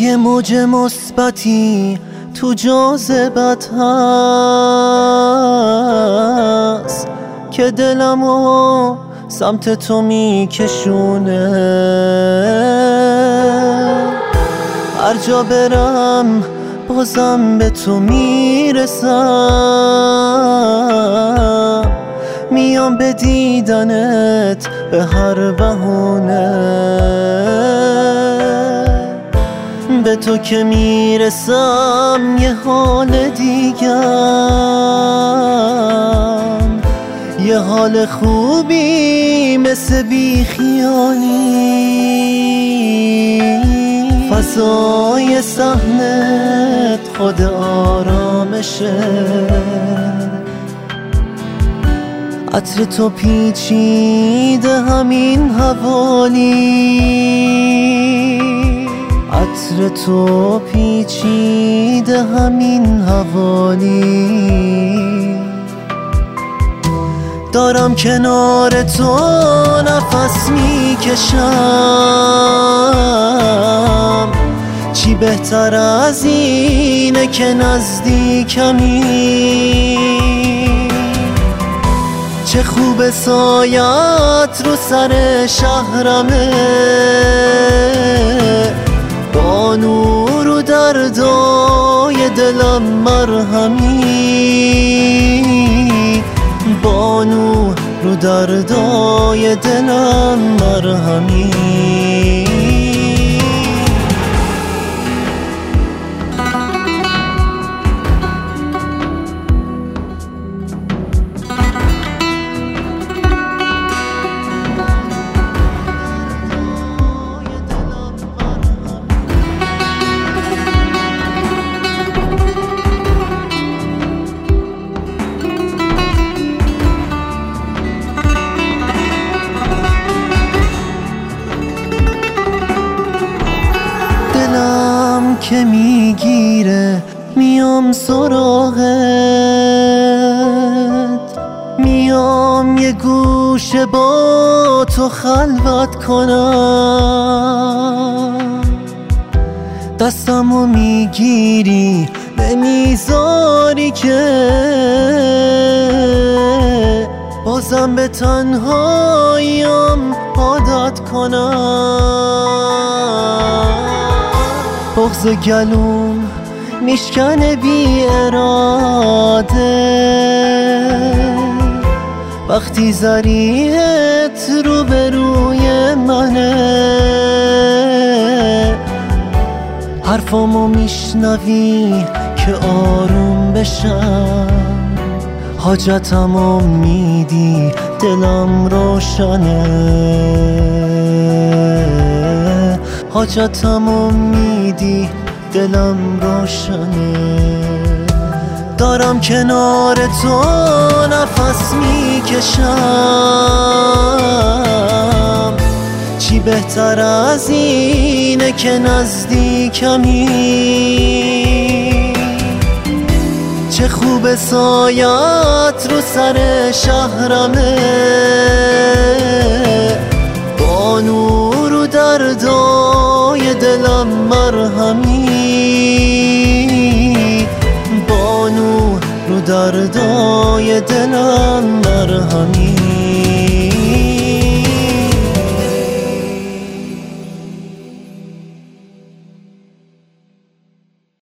یه موج مثبتی تو جاذبت هست که دلمو سمت تو میکشونه. هر جا برم بازم به تو میرسم، میام به دیدنت به هر بهونه. به تو که میرسم یه حال دیگم، یه حال خوبی مثل بی خیالی. فضای صحنت خود آرامشه، عطر تو پیچیده همین حوالی، عطر تو پیچیده همین حوالی. دارم کنار تو نفس میکشم، چی بهتر از اینه که نزدیکمی. چه خوب سایت رو سر شهرمه، با نور و دردای دلم مرهمی، با نور رو دردای دلم مرهمی. دلم که میگیره میام سراغت، میام یه گوشه با تو خلوت کنم. دستمو میگیری نمیذاری که بازم به تنهاییم عادت کنم. بغض گلوم میشکنه بی اراده، وقتی ذریعت روبروی منه. حرفامو میشنوی که آروم بشم، حاجتمو میدی دلم روشنه، حاجتمو میدی دلم روشنه. دارم کنار تو نفس میکشم، چی بهتر از اینه که نزدیکمی. چه خوب سایت رو سر شهرمه، با نور و دردای دلم مرهمی، با نور رو دردای دلم مرهمی.